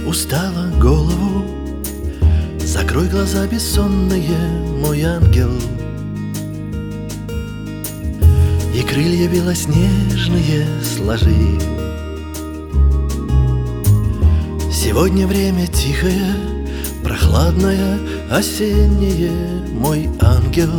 Устала голову, закрой глаза бессонные, мой ангел. И крылья белоснежные сложи. Сегодня время тихое, прохладное, осеннее, мой ангел.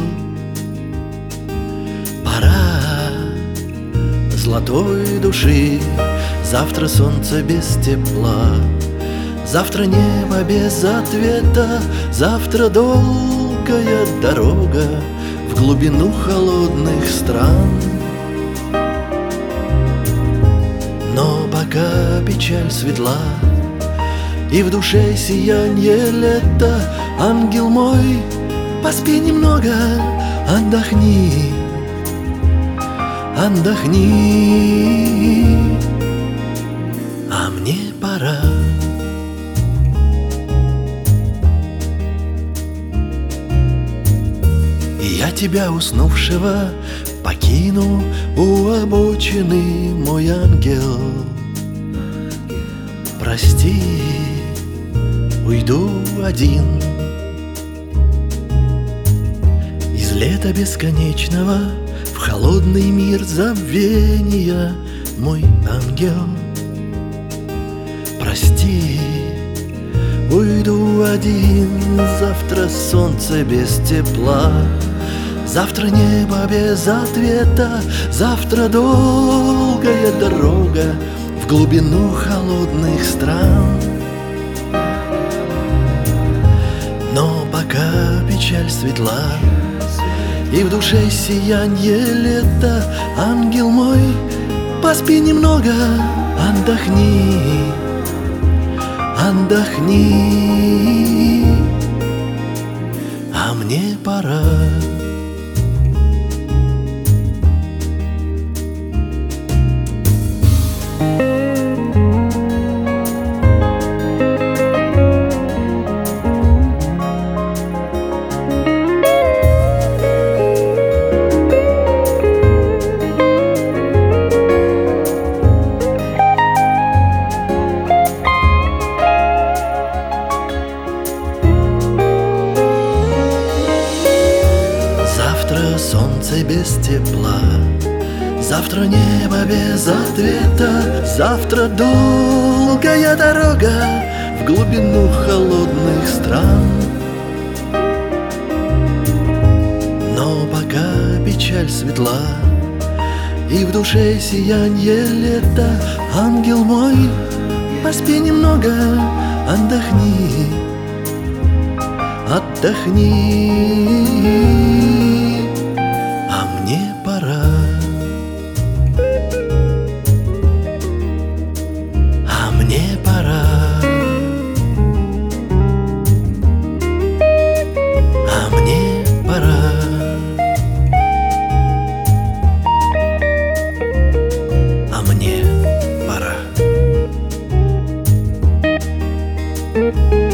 Пора золотой души, завтра солнце без тепла, завтра небо без ответа, завтра долгая дорога в глубину холодных стран. Но пока печаль светла и в душе сиянье лета, ангел мой, поспи немного, отдохни, отдохни, а мне пора. И я тебя, уснувшего, покину у обочины, мой ангел. Прости, уйду один из лета бесконечного в холодный мир забвения, мой ангел. Прости, уйду один, завтра солнце без тепла, завтра небо без ответа, завтра долгая дорога в глубину холодных стран. Но пока печаль светла и в душе сиянье лета, ангел мой, поспи немного, отдохни, отдохни, а мне пора. Завтра солнце без тепла, завтра небо без ответа, завтра долгая дорога в глубину холодных стран. Но пока печаль светла и в душе сиянье лета, ангел мой, поспи немного, отдохни, отдохни, а мне пора. А мне пора. А мне пора. А мне пора.